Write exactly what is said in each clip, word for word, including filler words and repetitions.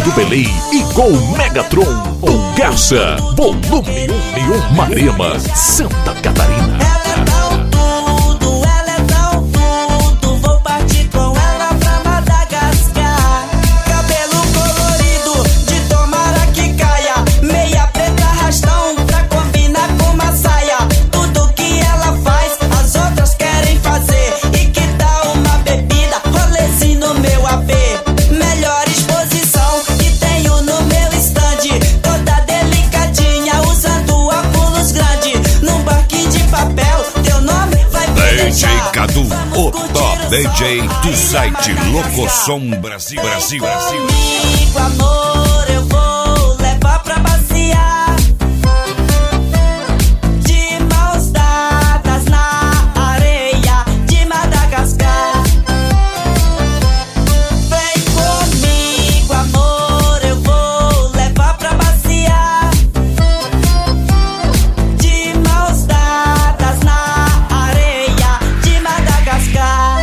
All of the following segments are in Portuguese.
do Belém e com Megatron, o Garça, volume um e um, Marema, Santa Catarina. D J Cadu, o top D J do site Locosom Brasil, Brasil, Brasil. Comigo, amor, eu vou levar pra passear, de mãos dadas na areia de Madagascar. Vem comigo, amor, eu vou levar pra passear, de mãos dadas na areia de Madagascar.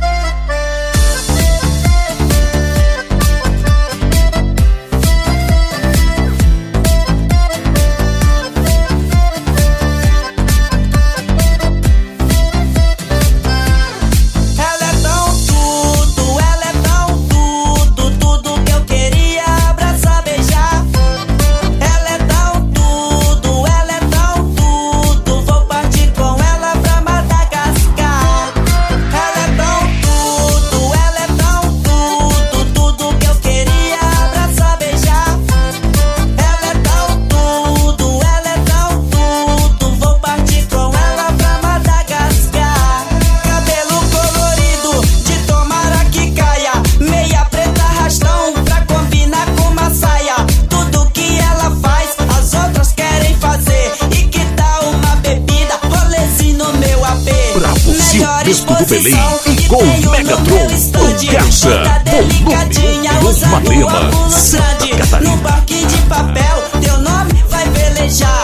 Ela é tão tudo, ela é tão tudo, tudo que eu queria abraçar, beijar. Ela é tão tudo, ela é tão tudo, vou partir com ela pra Madagascar. Ela é tão tudo, ela é tão tudo, tudo que eu queria abraçar, beijar. Ela é tão tudo, ela é tão tudo, vou partir com ela pra Madagascar. Cabelo colorido, de tomara que caia, meia preta arrastão pra combinar com uma saia. Tudo que ela faz, as outras querem fazer. E que tal uma bebida, rolezinho no meu A P? Pra você, Melhor disco do Belém exposição e que com tenho no Megatron, meu estande. o Garça, Toda volume delicadinha, um e um, usando Marema, óculos Santa grande. Catarina. No barquinho de papel, teu nome vai velejar.